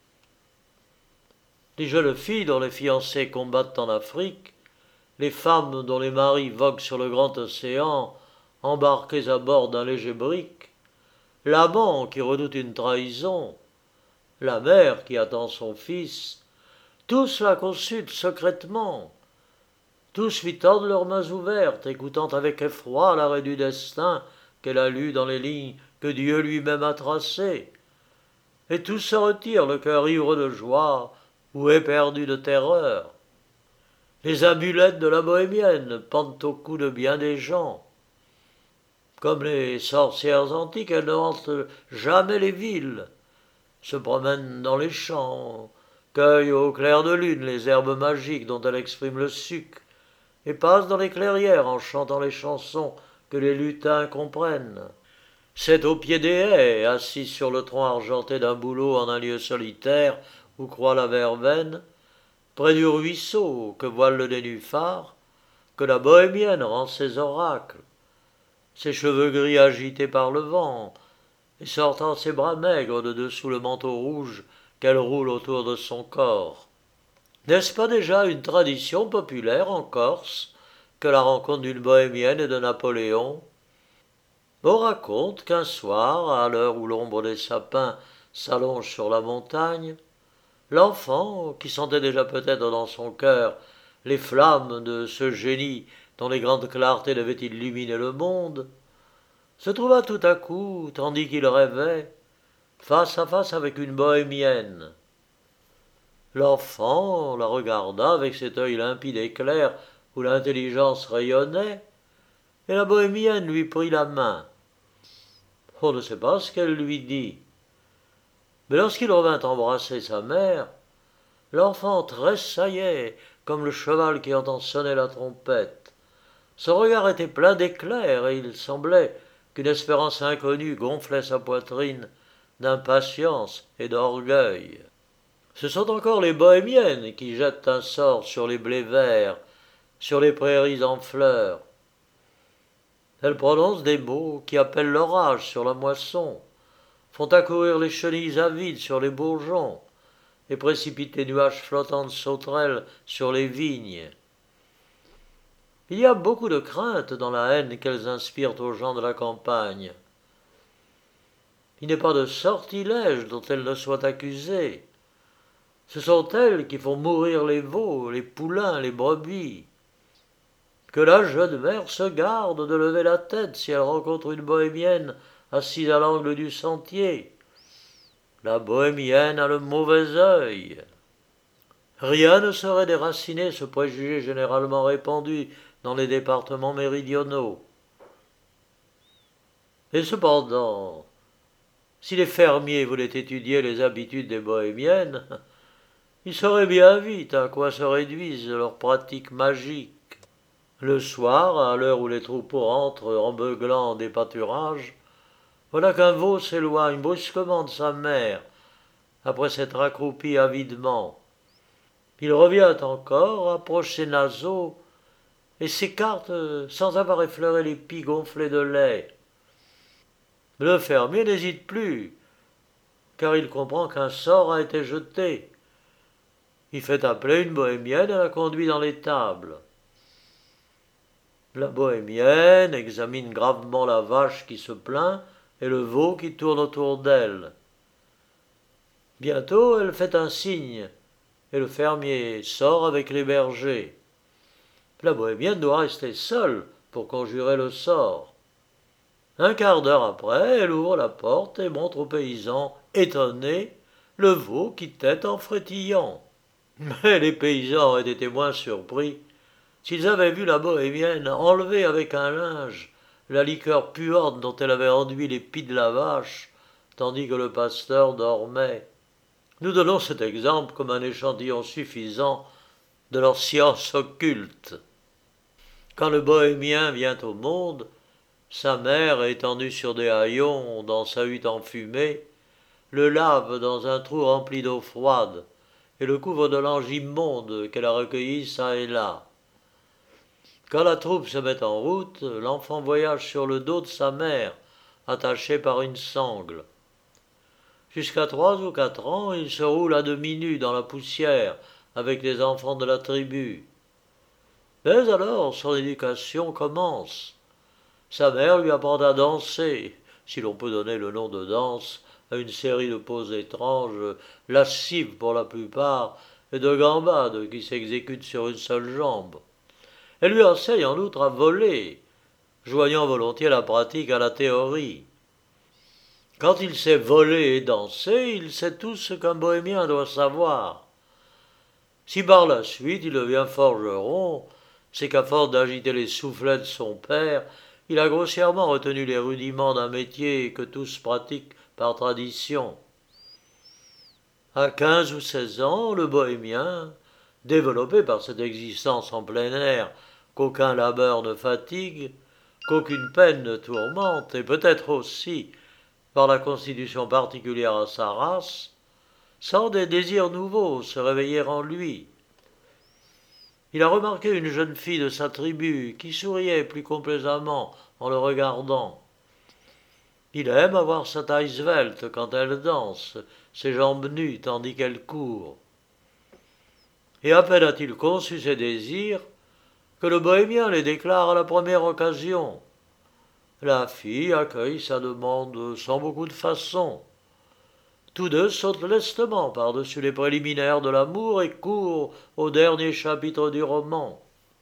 Les jeunes filles dont les fiancés combattent en Afrique, les femmes dont les maris voguent sur le grand océan, embarquées à bord d'un léger brick, l'amant qui redoute une trahison, la mère qui attend son fils, tous la consultent secrètement. Tous lui tendent leurs mains ouvertes, écoutant avec effroi l'arrêt du destin qu'elle a lu dans les lignes que Dieu lui-même a tracées. Et tous se retirent, le cœur ivre de joie ou éperdu de terreur. Les amulettes de la bohémienne pendent au cou de bien des gens. Comme les sorcières antiques, elles ne hantent jamais les villes, se promènent dans les champs, cueillent au clair de lune les herbes magiques dont elles expriment le suc, et passent dans les clairières en chantant les chansons que les lutins comprennent. C'est au pied des haies, assis sur le tronc argenté d'un bouleau en un lieu solitaire où croît la verveine, près du ruisseau que voile le nénuphar, que la bohémienne rend ses oracles, ses cheveux gris agités par le vent, et sortant ses bras maigres de dessous le manteau rouge qu'elle roule autour de son corps. N'est-ce pas déjà une tradition populaire en Corse que la rencontre d'une bohémienne et de Napoléon? On raconte qu'un soir, à l'heure où l'ombre des sapins s'allonge sur la montagne, l'enfant, qui sentait déjà peut-être dans son cœur les flammes de ce génie dont les grandes clartés devaient illuminer le monde, se trouva tout à coup, tandis qu'il rêvait, face à face avec une bohémienne. L'enfant la regarda avec cet œil limpide et clair où l'intelligence rayonnait, et la bohémienne lui prit la main. On ne sait pas ce qu'elle lui dit, mais lorsqu'il revint embrasser sa mère, l'enfant tressaillait comme le cheval qui entend sonner la trompette. Son regard était plein d'éclairs et il semblait qu'une espérance inconnue gonflait sa poitrine d'impatience et d'orgueil. Ce sont encore les bohémiennes qui jettent un sort sur les blés verts, sur les prairies en fleurs. Elles prononcent des mots qui appellent l'orage sur la moisson, font accourir les chenilles avides sur les bourgeons, et précipitent les nuages flottants de sauterelles sur les vignes. Il y a beaucoup de crainte dans la haine qu'elles inspirent aux gens de la campagne. Il n'est pas de sortilège dont elles ne soient accusées. Ce sont elles qui font mourir les veaux, les poulains, les brebis. Que la jeune mère se garde de lever la tête si elle rencontre une bohémienne assise à l'angle du sentier. La bohémienne a le mauvais œil. Rien ne saurait déraciner ce préjugé généralement répandu dans les départements méridionaux. Et cependant, si les fermiers voulaient étudier les habitudes des bohémiennes, ils sauraient bien vite à quoi se réduisent leurs pratiques magiques. Le soir, à l'heure où les troupeaux rentrent en beuglant des pâturages, voilà qu'un veau s'éloigne brusquement de sa mère, après s'être accroupi avidement. Il revient encore, approche ses naseaux, et s'écarte sans avoir effleuré les pies gonflées de lait. Le fermier n'hésite plus, car il comprend qu'un sort a été jeté. Il fait appeler une bohémienne et la conduit dans l'étable. La bohémienne examine gravement la vache qui se plaint et le veau qui tourne autour d'elle. Bientôt elle fait un signe, et le fermier sort avec les bergers. La bohémienne doit rester seule pour conjurer le sort. Un quart d'heure après, elle ouvre la porte et montre aux paysans, étonnés, le veau qui tète en frétillant. Mais les paysans auraient été moins surpris s'ils avaient vu la bohémienne enlever avec un linge la liqueur puante dont elle avait enduit les pieds de la vache, tandis que le pasteur dormait. Nous donnons cet exemple comme un échantillon suffisant de leur science occulte. Quand le bohémien vient au monde, sa mère, étendue sur des haillons dans sa hutte enfumée, le lave dans un trou rempli d'eau froide et le couvre de langes immondes qu'elle a recueillis çà et là. Quand la troupe se met en route, l'enfant voyage sur le dos de sa mère, attaché par une sangle. Jusqu'à 3 ou 4 ans, il se roule à demi nu dans la poussière avec les enfants de la tribu. Mais alors son éducation commence. Sa mère lui apprend à danser, si l'on peut donner le nom de danse à une série de poses étranges, lascives pour la plupart, et de gambades qui s'exécutent sur une seule jambe. Elle lui enseigne en outre à voler, joignant volontiers la pratique à la théorie. Quand il sait voler et danser, il sait tout ce qu'un bohémien doit savoir. Si par la suite il devient forgeron, c'est qu'à force d'agiter les soufflets de son père, il a grossièrement retenu les rudiments d'un métier que tous pratiquent par tradition. À 15 ou 16 ans, le bohémien, développé par cette existence en plein air qu'aucun labeur ne fatigue, qu'aucune peine ne tourmente, et peut-être aussi par la constitution particulière à sa race, sent des désirs nouveaux se réveiller en lui. Il a remarqué une jeune fille de sa tribu qui souriait plus complaisamment en le regardant. Il aime avoir sa taille svelte quand elle danse, ses jambes nues tandis qu'elle court. Et à peine a-t-il conçu ses désirs que le bohémien les déclare à la première occasion. La fille accueille sa demande sans beaucoup de façon. Tous deux sautent lestement par-dessus les préliminaires de l'amour et courent au dernier chapitre du roman.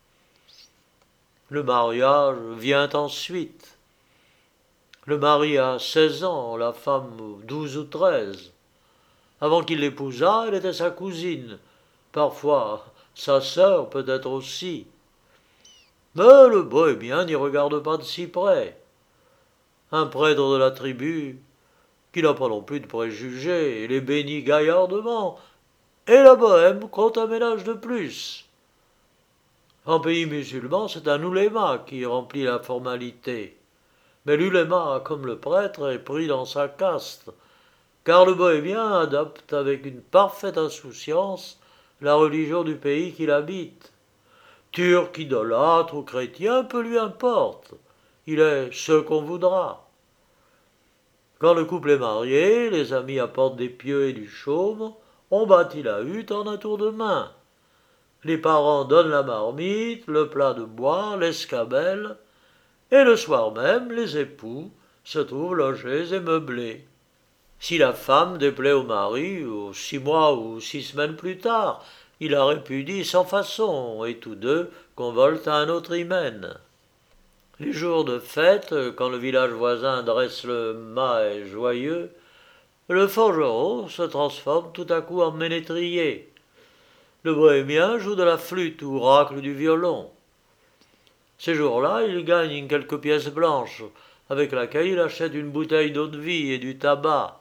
Le mariage vient ensuite. Le mari a 16 ans, la femme 12 ou 13. Avant qu'il l'épousât, elle était sa cousine, parfois sa sœur peut-être aussi. Mais le bohémien n'y regarde pas de si près. Un prêtre de la tribu, qui n'a pas non plus de préjugés, les bénit gaillardement, et la bohème compte un ménage de plus. En pays musulman, c'est un ouléma qui remplit la formalité. Mais l'uléma, comme le prêtre, est pris dans sa caste, car le bohémien adopte avec une parfaite insouciance la religion du pays qu'il habite. Turc, idolâtre ou chrétien, peu lui importe. Il est ce qu'on voudra. Quand le couple est marié, les amis apportent des pieux et du chaume, on bâtit la hutte en un tour de main. Les parents donnent la marmite, le plat de bois, l'escabelle, et le soir même, les époux se trouvent logés et meublés. Si la femme déplaît au mari, 6 mois ou 6 semaines plus tard, il la répudie sans façon, et tous deux convolent à un autre hymen. Les jours de fête, quand le village voisin dresse le mât joyeux, le forgeron se transforme tout à coup en ménétrier. Le bohémien joue de la flûte ou racle du violon. Ces jours-là, il gagne quelques pièces blanches, avec laquelle il achète une bouteille d'eau-de-vie et du tabac.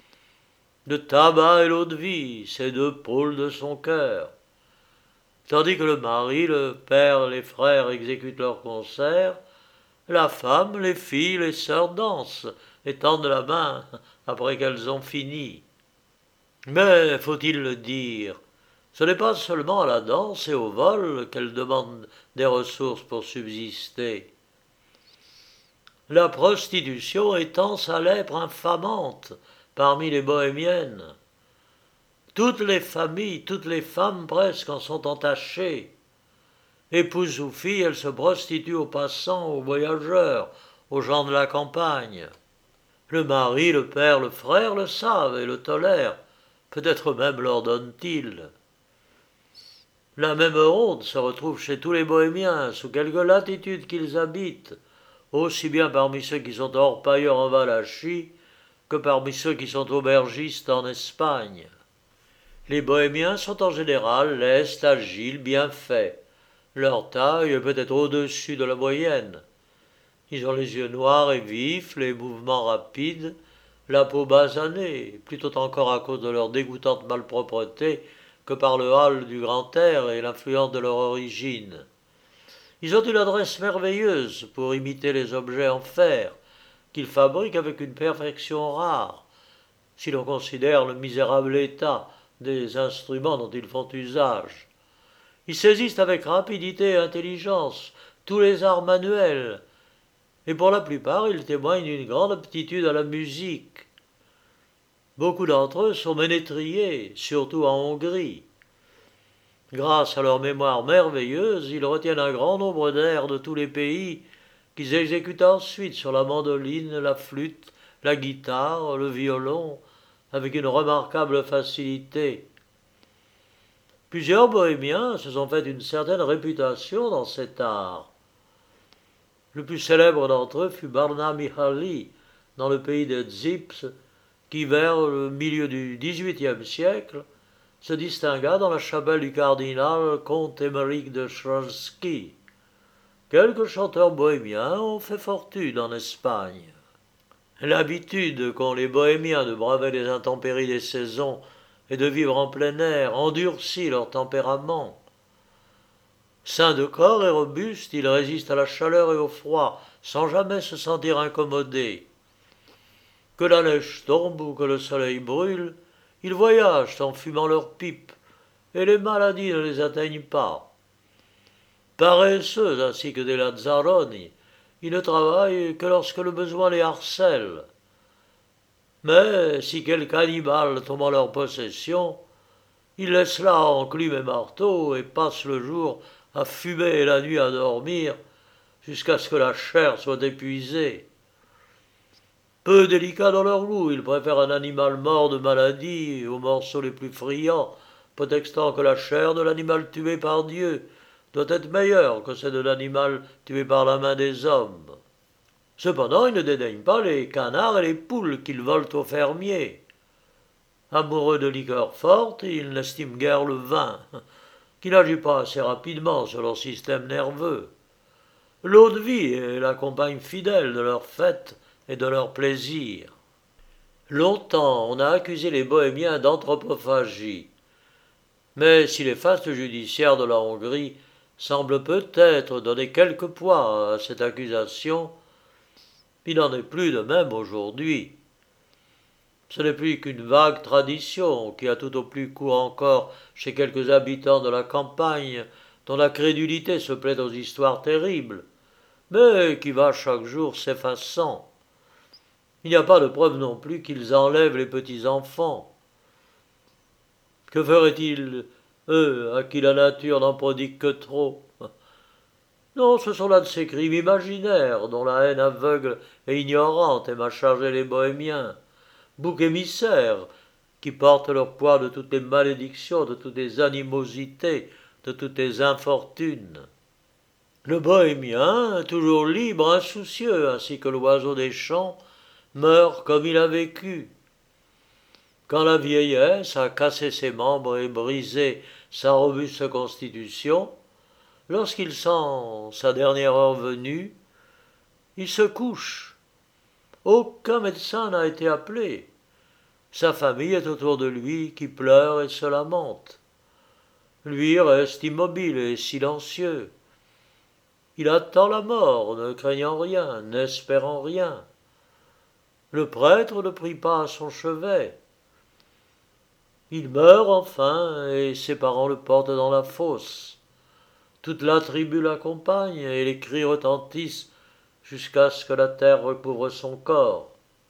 Le tabac et l'eau-de-vie, ces deux pôles de son cœur. Tandis que le mari, le père, les frères exécutent leurs concerts, la femme, les filles, les sœurs dansent et tendent la main après qu'elles ont fini. Mais, faut-il le dire, ce n'est pas seulement à la danse et au vol qu'elles demandent des ressources pour subsister. La prostitution étend sa lèpre infamante parmi les bohémiennes. Toutes les familles, toutes les femmes presque en sont entachées. Épouses ou filles, elles se prostituent aux passants, aux voyageurs, aux gens de la campagne. Le mari, le père, le frère le savent et le tolèrent, peut-être même l'ordonnent-ils. La même honte se retrouve chez tous les bohémiens, sous quelque latitude qu'ils habitent, aussi bien parmi ceux qui sont orpailleurs en Valachie que parmi ceux qui sont aubergistes en Espagne. Les bohémiens sont en général lestes, agiles, bien faits. Leur taille est peut-être au-dessus de la moyenne. Ils ont les yeux noirs et vifs, les mouvements rapides, la peau basanée, plutôt encore à cause de leur dégoûtante malpropreté que par le hâle du grand air et l'influence de leur origine. Ils ont une adresse merveilleuse pour imiter les objets en fer, qu'ils fabriquent avec une perfection rare, si l'on considère le misérable état des instruments dont ils font usage. Ils saisissent avec rapidité et intelligence tous les arts manuels, et pour la plupart ils témoignent d'une grande aptitude à la musique. Beaucoup d'entre eux sont ménétriers, surtout en Hongrie. Grâce à leur mémoire merveilleuse, ils retiennent un grand nombre d'airs de tous les pays qu'ils exécutent ensuite sur la mandoline, la flûte, la guitare, le violon, avec une remarquable facilité. Plusieurs bohémiens se sont fait une certaine réputation dans cet art. Le plus célèbre d'entre eux fut Barna Mihaly, dans le pays de Zips, qui vers le milieu du XVIIIe siècle se distingua dans la chapelle du cardinal comte Émeric de Cholsky. Quelques chanteurs bohémiens ont fait fortune en Espagne. L'habitude qu'ont les bohémiens de braver les intempéries des saisons et de vivre en plein air endurcit leur tempérament. Sains de corps et robustes, ils résistent à la chaleur et au froid, sans jamais se sentir incommodés. Que la neige tombe ou que le soleil brûle, ils voyagent en fumant leurs pipes, et les maladies ne les atteignent pas. Paresseux ainsi que des lazzaroni, ils ne travaillent que lorsque le besoin les harcèle. Mais si quelque animal tombe en leur possession, ils laissent là enclume et marteau et passent le jour à fumer et la nuit à dormir, jusqu'à ce que la chair soit épuisée. Peu délicats dans leur goût, ils préfèrent un animal mort de maladie aux morceaux les plus friands, prétextant que la chair de l'animal tué par Dieu doit être meilleure que celle de l'animal tué par la main des hommes. Cependant, ils ne dédaignent pas les canards et les poules qu'ils volent aux fermiers. Amoureux de liqueurs fortes, ils n'estiment guère le vin, qui n'agit pas assez rapidement sur leur système nerveux. L'eau-de-vie est la compagne fidèle de leurs fêtes et de leurs plaisirs. Longtemps, on a accusé les bohémiens d'anthropophagie. Mais si les fastes judiciaires de la Hongrie semblent peut-être donner quelque poids à cette accusation, il n'en est plus de même aujourd'hui. Ce n'est plus qu'une vague tradition qui a tout au plus cours encore chez quelques habitants de la campagne dont la crédulité se plaît aux histoires terribles, mais qui va chaque jour s'effaçant. Il n'y a pas de preuve non plus qu'ils enlèvent les petits-enfants. Que feraient-ils, eux, à qui la nature n'en prodigue que trop? Non, ce sont là de ces crimes imaginaires dont la haine aveugle et ignorante aime à charger les bohémiens, boucs émissaires qui portent leur poids de toutes les malédictions, de toutes les animosités, de toutes les infortunes. Le bohémien, toujours libre, insoucieux, ainsi que l'oiseau des champs, meurt comme il a vécu. Quand la vieillesse a cassé ses membres et brisé sa robuste constitution, lorsqu'il sent sa dernière heure venue, il se couche. Aucun médecin n'a été appelé. Sa famille est autour de lui qui pleure et se lamente. Lui reste immobile et silencieux. Il attend la mort, ne craignant rien, n'espérant rien. Le prêtre ne prie pas à son chevet. Il meurt enfin, et ses parents le portent dans la fosse. Toute la tribu l'accompagne, et les cris retentissent jusqu'à ce que la terre recouvre son corps.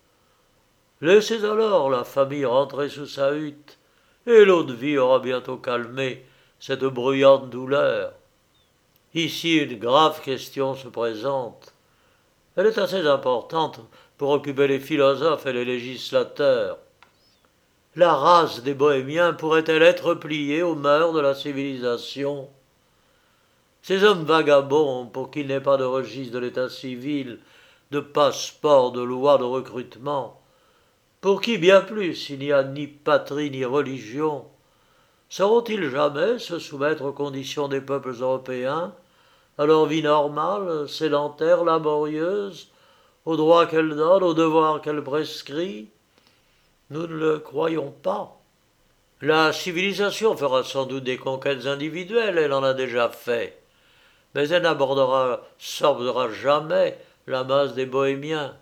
Laissez alors la famille rentrer sous sa hutte, et l'eau-de-vie aura bientôt calmé cette bruyante douleur. Ici une grave question se présente. Elle est assez importante pour occuper les philosophes et les législateurs. La race des bohémiens pourrait-elle être pliée aux mœurs de la civilisation? Ces hommes vagabonds, pour qu'il n'ait pas de registre de l'état civil, de passeport, de loi de recrutement, pour qui bien plus il n'y a ni patrie ni religion, sauront-ils jamais se soumettre aux conditions des peuples européens, à leur vie normale, sédentaire, laborieuse, aux droits qu'elle donne, aux devoirs qu'elle prescrit? Nous ne le croyons pas. La civilisation fera sans doute des conquêtes individuelles, elle en a déjà fait, mais elle n'absorbera jamais la masse des bohémiens.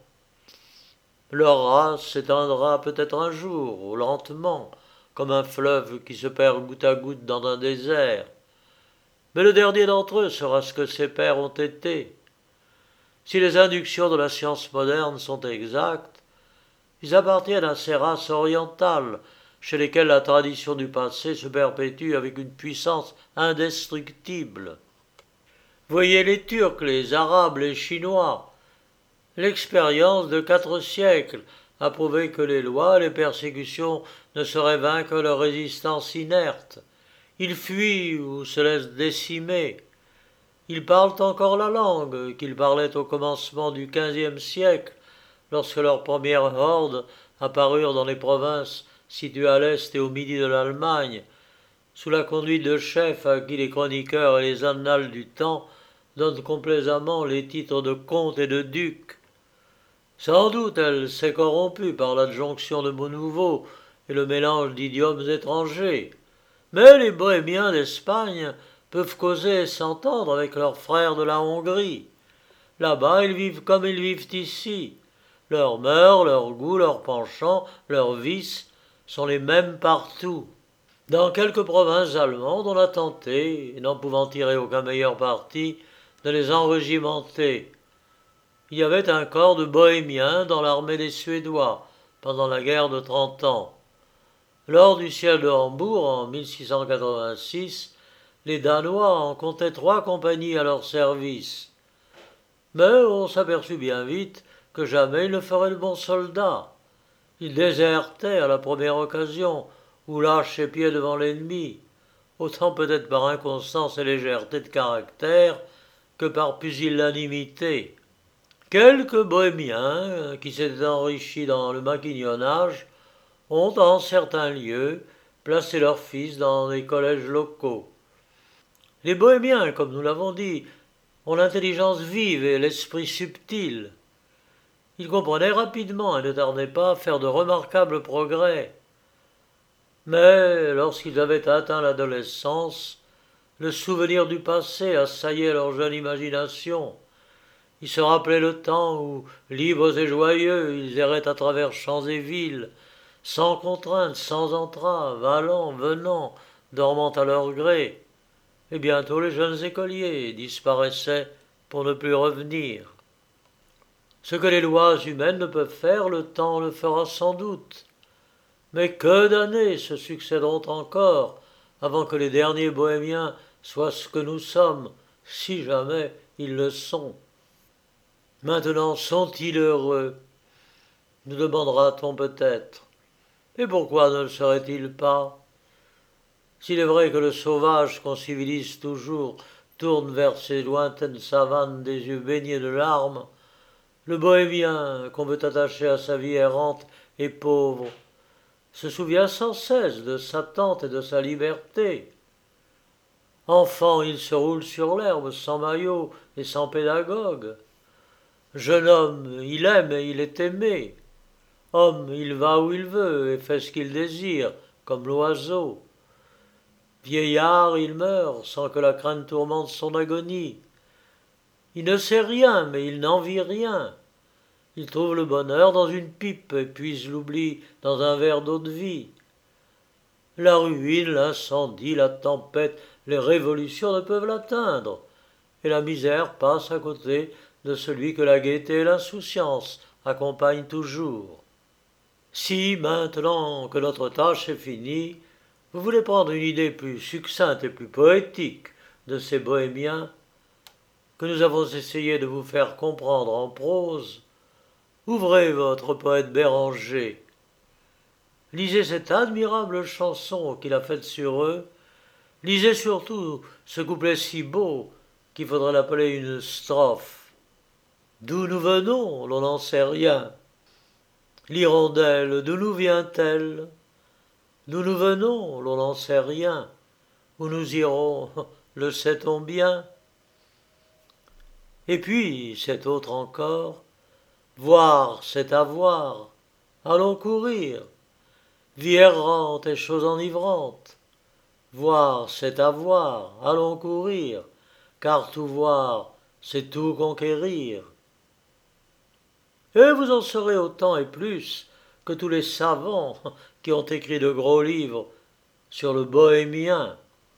Leur race s'éteindra peut-être un jour, ou lentement, comme un fleuve qui se perd goutte à goutte dans un désert. Mais le dernier d'entre eux sera ce que ses pères ont été. Si les inductions de la science moderne sont exactes, ils appartiennent à ces races orientales, chez lesquelles la tradition du passé se perpétue avec une puissance indestructible. Voyez les Turcs, les Arabes, les Chinois. L'expérience de 4 siècles a prouvé que les lois, les persécutions ne seraient vains que leur résistance inerte. Ils fuient ou se laissent décimer. Ils parlent encore la langue qu'ils parlaient au commencement du XVe siècle, lorsque leurs premières hordes apparurent dans les provinces situées à l'est et au midi de l'Allemagne, sous la conduite de chefs à qui les chroniqueurs et les annales du temps donnent complaisamment les titres de comte et de duc. Sans doute elle s'est corrompue par l'adjonction de mots nouveaux et le mélange d'idiomes étrangers. Mais les bohémiens d'Espagne peuvent causer et s'entendre avec leurs frères de la Hongrie. Là-bas, ils vivent comme ils vivent ici. Leurs mœurs, leurs goûts, leurs penchants, leurs vices sont les mêmes partout. Dans quelques provinces allemandes, on a tenté, n'en pouvant tirer aucun meilleur parti, de les enrégimenter. Il y avait un corps de bohémiens dans l'armée des Suédois pendant la guerre de 30 ans. Lors du siège de Hambourg en 1686, les Danois en comptaient 3 compagnies à leur service. Mais on s'aperçut bien vite que jamais ils ne feraient de bons soldats. Ils désertaient à la première occasion, ou lâchaient pied devant l'ennemi, autant peut-être par inconstance et légèreté de caractère que par pusillanimité. Quelques bohémiens, qui s'étaient enrichis dans le maquignonnage, ont, en certains lieux, placé leurs fils dans des collèges locaux. Les bohémiens, comme nous l'avons dit, ont l'intelligence vive et l'esprit subtil. Ils comprenaient rapidement et ne tardaient pas à faire de remarquables progrès. Mais lorsqu'ils avaient atteint l'adolescence, le souvenir du passé assaillait leur jeune imagination. Ils se rappelaient le temps où, libres et joyeux, ils erraient à travers champs et villes, sans contrainte, sans entrave, allant, venant, dormant à leur gré. Et bientôt les jeunes écoliers disparaissaient pour ne plus revenir. Ce que les lois humaines ne peuvent faire, le temps le fera sans doute. Mais que d'années se succéderont encore avant que les derniers bohémiens soient ce que nous sommes, si jamais ils le sont. Maintenant sont-ils heureux? Nous demandera-t-on peut-être. Et pourquoi ne le seraient-ils pas? S'il est vrai que le sauvage qu'on civilise toujours tourne vers ces lointaines savanes des yeux baignés de larmes, le bohémien qu'on veut attacher à sa vie errante et pauvre se souvient sans cesse de sa tente et de sa liberté. Enfant, il se roule sur l'herbe sans maillot et sans pédagogue. Jeune homme, il aime et il est aimé. Homme, il va où il veut et fait ce qu'il désire, comme l'oiseau. Vieillard, il meurt sans que la crainte tourmente son agonie. Il ne sait rien, mais il n'envie rien. Il trouve le bonheur dans une pipe et puise l'oubli dans un verre d'eau-de-vie. La ruine, l'incendie, la tempête, les révolutions ne peuvent l'atteindre, et la misère passe à côté de celui que la gaieté et l'insouciance accompagnent toujours. Si, maintenant que notre tâche est finie, vous voulez prendre une idée plus succincte et plus poétique de ces bohémiens que nous avons essayé de vous faire comprendre en prose, ouvrez votre poète Béranger. Lisez cette admirable chanson qu'il a faite sur eux. Lisez surtout ce couplet si beau qu'il faudrait l'appeler une strophe. D'où nous venons, l'on n'en sait rien. L'hirondelle, d'où nous vient-elle? D'où nous venons, l'on n'en sait rien. Où nous irons, le sait-on bien? Et puis, cette autre encore, voir, c'est avoir, allons courir. Vie errante et chose enivrante. Voir, c'est avoir, allons courir, car tout voir, c'est tout conquérir. Et vous en saurez autant et plus que tous les savants qui ont écrit de gros livres sur le bohémien